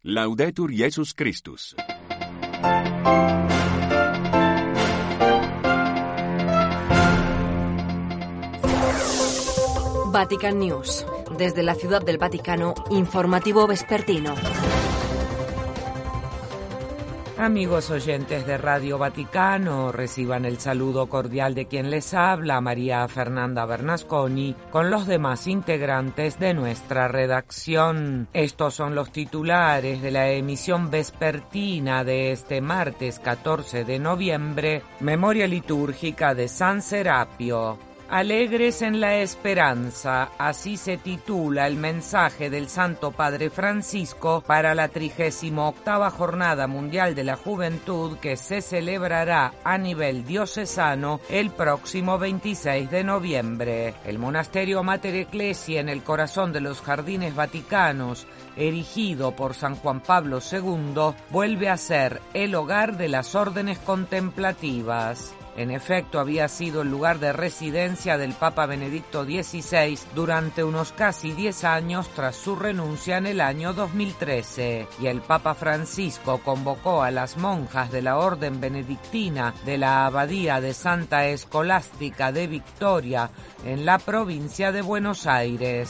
Laudetur Jesus Christus. Vatican News. Desde la Ciudad del Vaticano, informativo vespertino. Amigos oyentes de Radio Vaticano, reciban el saludo cordial de quien les habla, María Fernanda Bernasconi, con los demás integrantes de nuestra redacción. Estos son los titulares de la emisión vespertina de este martes 14 de noviembre, memoria litúrgica de San Serapio. Alegres en la esperanza, así se titula el mensaje del Santo Padre Francisco para la 38ª Jornada Mundial de la Juventud que se celebrará a nivel diocesano el próximo 26 de noviembre. El monasterio Mater Ecclesiae en el corazón de los Jardines Vaticanos, erigido por San Juan Pablo II, vuelve a ser el hogar de las órdenes contemplativas. En efecto, había sido el lugar de residencia del Papa Benedicto XVI durante unos casi 10 años tras su renuncia en el año 2013, y el Papa Francisco convocó a las monjas de la Orden Benedictina de la Abadía de Santa Escolástica de Victoria en la provincia de Buenos Aires.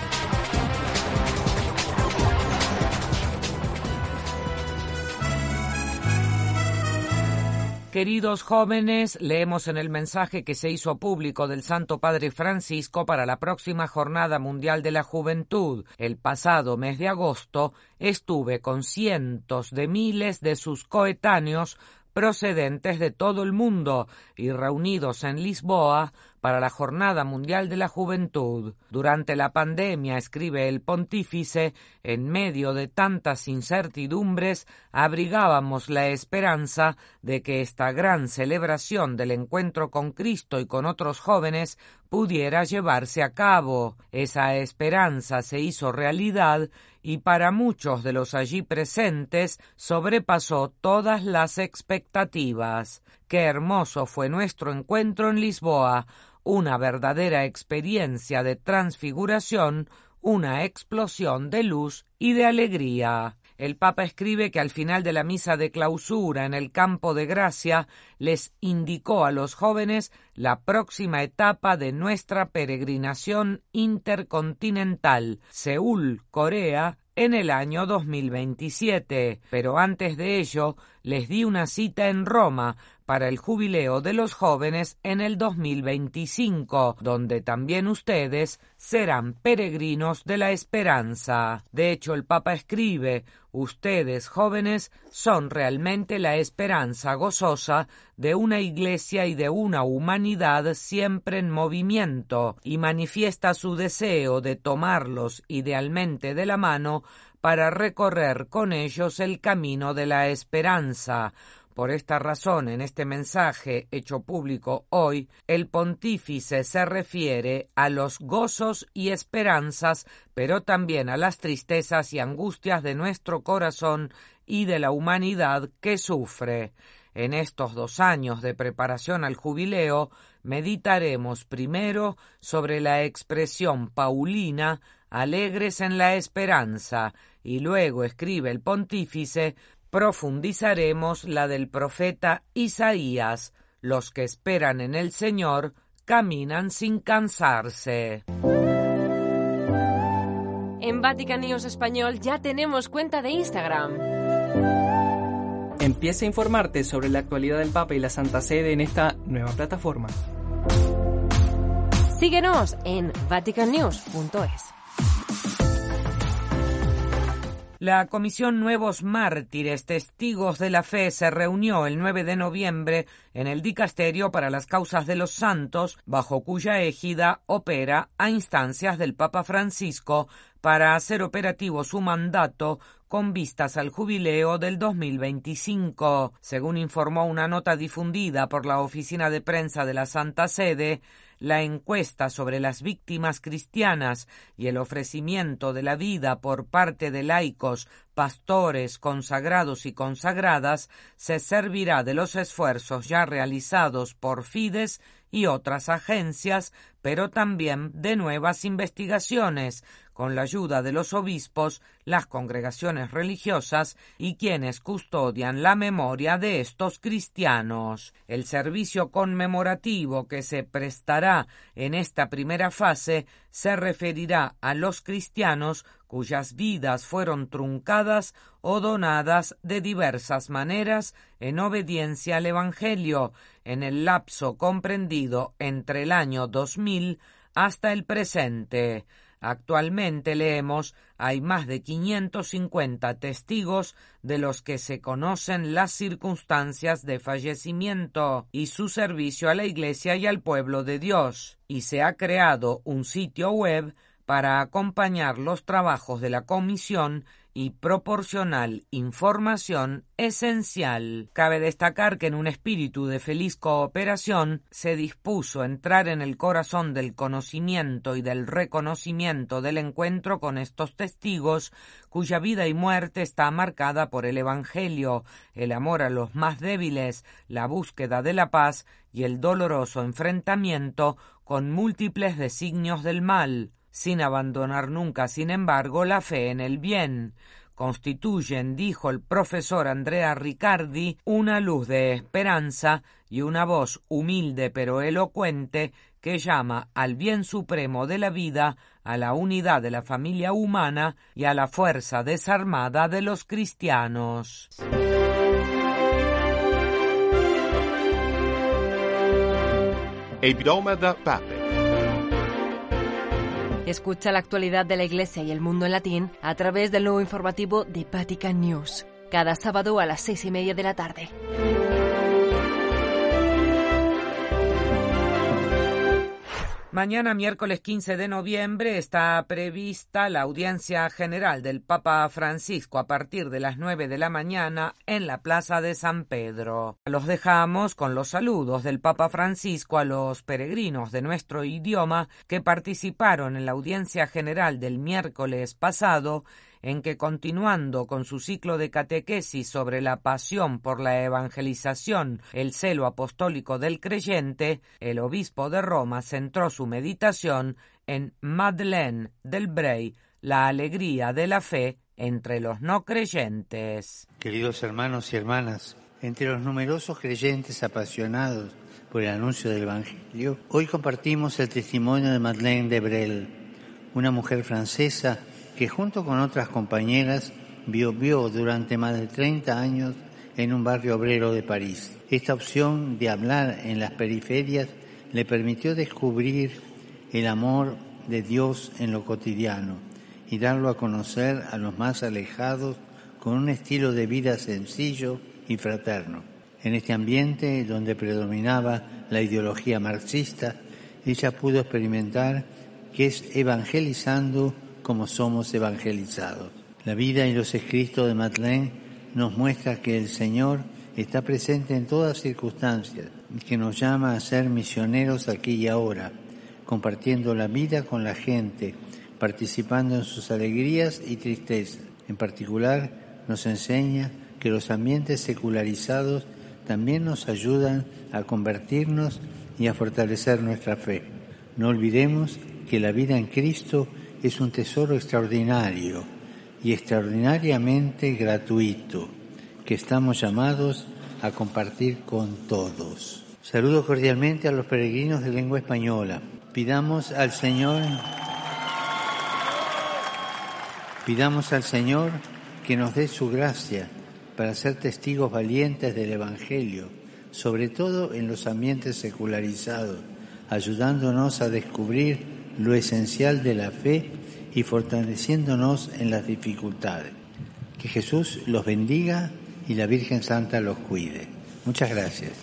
Queridos jóvenes, leemos en el mensaje que se hizo público del Santo Padre Francisco para la próxima Jornada Mundial de la Juventud. El pasado mes de agosto estuve con cientos de miles de sus coetáneos procedentes de todo el mundo y reunidos en Lisboa para la Jornada Mundial de la Juventud. Durante la pandemia, escribe el pontífice, en medio de tantas incertidumbres, abrigábamos la esperanza de que esta gran celebración del encuentro con Cristo y con otros jóvenes pudiera llevarse a cabo. Esa esperanza se hizo realidad y para muchos de los allí presentes sobrepasó todas las expectativas. Qué hermoso fue nuestro encuentro en Lisboa, una verdadera experiencia de transfiguración, una explosión de luz y de alegría. El Papa escribe que al final de la misa de clausura en el Campo de Gracia les indicó a los jóvenes la próxima etapa de nuestra peregrinación intercontinental, Seúl, Corea, en el año 2027. Pero antes de ello, les di una cita en Roma para el jubileo de los jóvenes en el 2025, donde también ustedes serán peregrinos de la esperanza. De hecho, el Papa escribe, ustedes, jóvenes, son realmente la esperanza gozosa de una iglesia y de una humanidad siempre en movimiento, y manifiesta su deseo de tomarlos idealmente de la mano para recorrer con ellos el camino de la esperanza. Por esta razón, en este mensaje hecho público hoy, el pontífice se refiere a los gozos y esperanzas, pero también a las tristezas y angustias de nuestro corazón y de la humanidad que sufre. En estos 2 años de preparación al jubileo, meditaremos primero sobre la expresión paulina, alegres en la esperanza, y luego, escribe el pontífice, profundizaremos la del profeta Isaías, los que esperan en el Señor caminan sin cansarse. En Vatican News Español ya tenemos cuenta de Instagram. Empieza a informarte sobre la actualidad del Papa y la Santa Sede en esta nueva plataforma. Síguenos en vaticannews.es. La Comisión Nuevos Mártires, Testigos de la Fe, se reunió el 9 de noviembre en el Dicasterio para las Causas de los Santos, bajo cuya égida opera a instancias del Papa Francisco para hacer operativo su mandato con vistas al jubileo del 2025. Según informó una nota difundida por la Oficina de Prensa de la Santa Sede, la encuesta sobre las víctimas cristianas y el ofrecimiento de la vida por parte de laicos, pastores, consagrados y consagradas se servirá de los esfuerzos ya realizados por Fides y otras agencias, pero también de nuevas investigaciones, con la ayuda de los obispos, las congregaciones religiosas y quienes custodian la memoria de estos cristianos. El servicio conmemorativo que se prestará en esta primera fase se referirá a los cristianos cuyas vidas fueron truncadas o donadas de diversas maneras en obediencia al Evangelio, en el lapso comprendido entre el año 2000 hasta el presente. Actualmente, leemos, hay más de 550 testigos de los que se conocen las circunstancias de fallecimiento y su servicio a la Iglesia y al pueblo de Dios, y se ha creado un sitio web para acompañar los trabajos de la comisión y proporcionar información esencial. Cabe destacar que en un espíritu de feliz cooperación se dispuso entrar en el corazón del conocimiento y del reconocimiento del encuentro con estos testigos cuya vida y muerte está marcada por el Evangelio, el amor a los más débiles, la búsqueda de la paz y el doloroso enfrentamiento con múltiples designios del mal, sin abandonar nunca, sin embargo, la fe en el bien. Constituyen, dijo el profesor Andrea Riccardi, una luz de esperanza y una voz humilde pero elocuente que llama al bien supremo de la vida, a la unidad de la familia humana y a la fuerza desarmada de los cristianos. Hebdomada Pape. Escucha la actualidad de la Iglesia y el mundo en latín a través del nuevo informativo de Vatican News, cada sábado a las 6:30 de la tarde. Mañana, miércoles 15 de noviembre, está prevista la audiencia general del Papa Francisco a partir de las 9 de la mañana en la Plaza de San Pedro. Los dejamos con los saludos del Papa Francisco a los peregrinos de nuestro idioma que participaron en la audiencia general del miércoles pasado, en que, continuando con su ciclo de catequesis sobre la pasión por la evangelización, el celo apostólico del creyente, el obispo de Roma centró su meditación en Madeleine del Bray, la alegría de la fe entre los no creyentes. Queridos hermanos y hermanas, entre los numerosos creyentes apasionados por el anuncio del Evangelio, hoy compartimos el testimonio de Madeleine de Bray, una mujer francesa que junto con otras compañeras vivió durante más de 30 años en un barrio obrero de París. Esta opción de hablar en las periferias le permitió descubrir el amor de Dios en lo cotidiano y darlo a conocer a los más alejados con un estilo de vida sencillo y fraterno. En este ambiente donde predominaba la ideología marxista, ella pudo experimentar que es evangelizando como somos evangelizados. La vida y los escritos de Madeleine nos muestra que el Señor está presente en todas circunstancias y que nos llama a ser misioneros aquí y ahora, compartiendo la vida con la gente, participando en sus alegrías y tristezas. En particular, nos enseña que los ambientes secularizados también nos ayudan a convertirnos y a fortalecer nuestra fe. No olvidemos que la vida en Cristo es un tesoro extraordinario y extraordinariamente gratuito que estamos llamados a compartir con todos. Saludo cordialmente a los peregrinos de lengua española. Pidamos al Señor que nos dé su gracia para ser testigos valientes del Evangelio, sobre todo en los ambientes secularizados, ayudándonos a descubrir lo esencial de la fe y fortaleciéndonos en las dificultades. Que Jesús los bendiga y la Virgen Santa los cuide. Muchas gracias.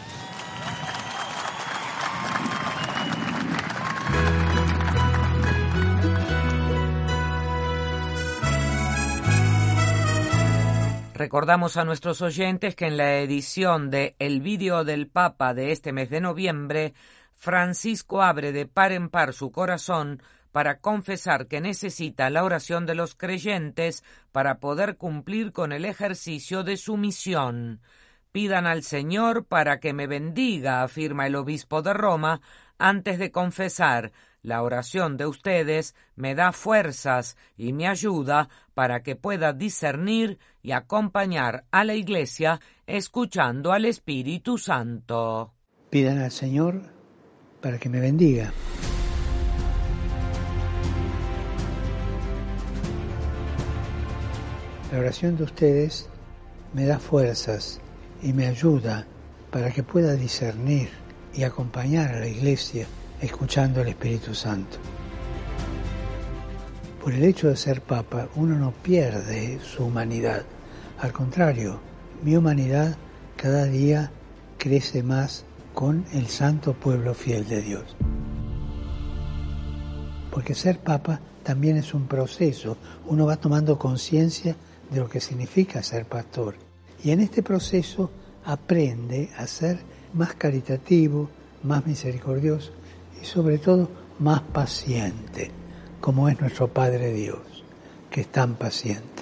Recordamos a nuestros oyentes que en la edición de El Vídeo del Papa de este mes de noviembre, Francisco abre de par en par su corazón para confesar que necesita la oración de los creyentes para poder cumplir con el ejercicio de su misión. Pidan al Señor para que me bendiga, afirma el obispo de Roma, antes de confesar: La oración de ustedes me da fuerzas y me ayuda para que pueda discernir y acompañar a la Iglesia escuchando al Espíritu Santo. Pidan al Señor para que me bendiga. La oración de ustedes me da fuerzas y me ayuda para que pueda discernir y acompañar a la Iglesia escuchando al Espíritu Santo. Por el hecho de ser Papa, uno no pierde su humanidad. Al contrario, mi humanidad cada día crece más con el santo pueblo fiel de Dios. Porque ser Papa también es un proceso. Uno va tomando conciencia de lo que significa ser pastor. Y en este proceso aprende a ser más caritativo, más misericordioso y sobre todo más paciente, como es nuestro Padre Dios, que es tan paciente.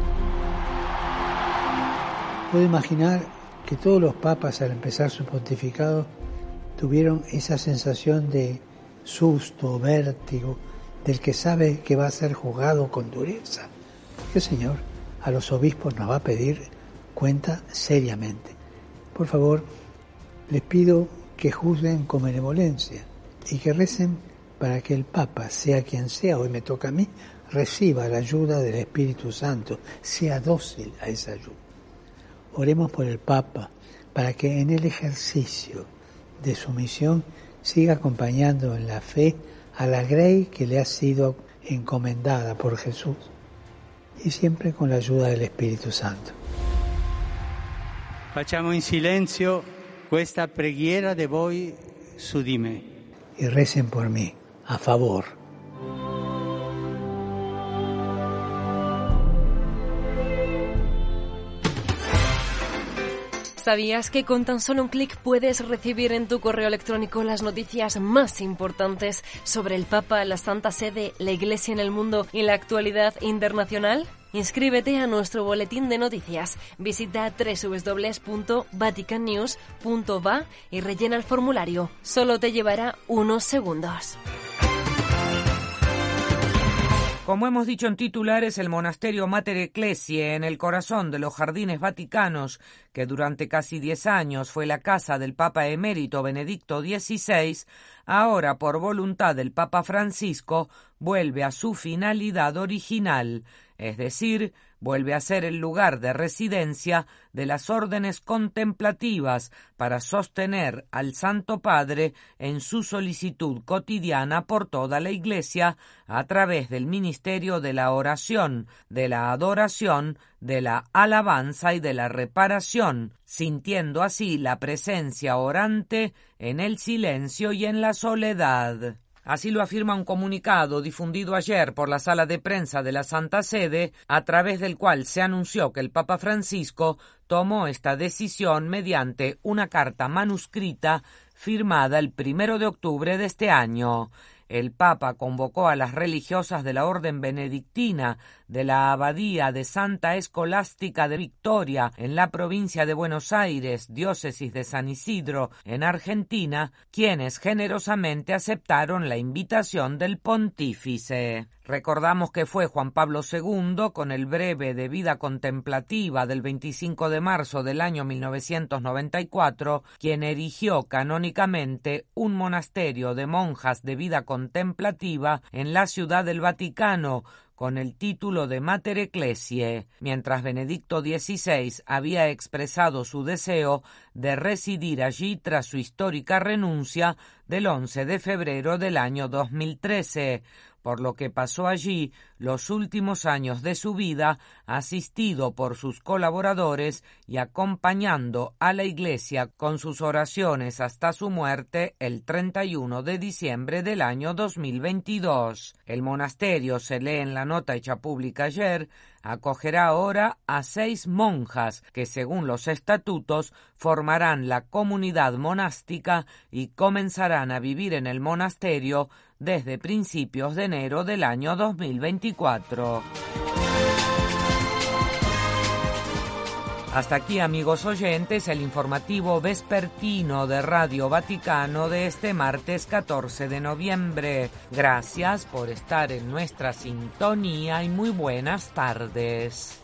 Puedo imaginar que todos los papas al empezar su pontificado tuvieron esa sensación de susto, vértigo, del que sabe que va a ser juzgado con dureza. Porque el Señor a los obispos nos va a pedir cuenta seriamente. Por favor, les pido que juzguen con benevolencia y que recen para que el Papa, sea quien sea, hoy me toca a mí, reciba la ayuda del Espíritu Santo, sea dócil a esa ayuda. Oremos por el Papa para que en el ejercicio de su misión siga acompañando en la fe a la grey que le ha sido encomendada por Jesús y siempre con la ayuda del Espíritu Santo. Facciamo in silenzio questa preghiera de voi su di me. Y recen por mí, a favor. ¿Sabías que con tan solo un clic puedes recibir en tu correo electrónico las noticias más importantes sobre el Papa, la Santa Sede, la Iglesia en el mundo y la actualidad internacional? Inscríbete a nuestro boletín de noticias. Visita www.vaticannews.va y rellena el formulario. Solo te llevará unos segundos. Como hemos dicho en titulares, el monasterio Mater Ecclesiae, en el corazón de los Jardines Vaticanos, que durante casi 10 años fue la casa del Papa emérito Benedicto XVI, ahora por voluntad del Papa Francisco, vuelve a su finalidad original, es decir, vuelve a ser el lugar de residencia de las órdenes contemplativas para sostener al Santo Padre en su solicitud cotidiana por toda la Iglesia a través del ministerio de la oración, de la adoración, de la alabanza y de la reparación, sintiendo así la presencia orante en el silencio y en la soledad. Así lo afirma un comunicado difundido ayer por la sala de prensa de la Santa Sede, a través del cual se anunció que el Papa Francisco tomó esta decisión mediante una carta manuscrita firmada el 1 de octubre de este año. El Papa convocó a las religiosas de la Orden Benedictina de la Abadía de Santa Escolástica de Victoria en la provincia de Buenos Aires, diócesis de San Isidro, en Argentina, quienes generosamente aceptaron la invitación del pontífice. Recordamos que fue Juan Pablo II, con el breve de vida contemplativa del 25 de marzo del año 1994, quien erigió canónicamente un monasterio de monjas de vida contemplativa en la Ciudad del Vaticano, con el título de Mater Ecclesiae, mientras Benedicto XVI había expresado su deseo de residir allí tras su histórica renuncia del 11 de febrero del año 2013, por lo que pasó allí los últimos años de su vida, asistido por sus colaboradores y acompañando a la Iglesia con sus oraciones hasta su muerte el 31 de diciembre del año 2022. El monasterio, se lee en la nota hecha pública ayer, acogerá ahora a 6 monjas que, según los estatutos, formarán la comunidad monástica y comenzarán a vivir en el monasterio desde principios de enero del año 2024. Hasta aquí, amigos oyentes, el informativo vespertino de Radio Vaticano de este martes 14 de noviembre. Gracias por estar en nuestra sintonía y muy buenas tardes.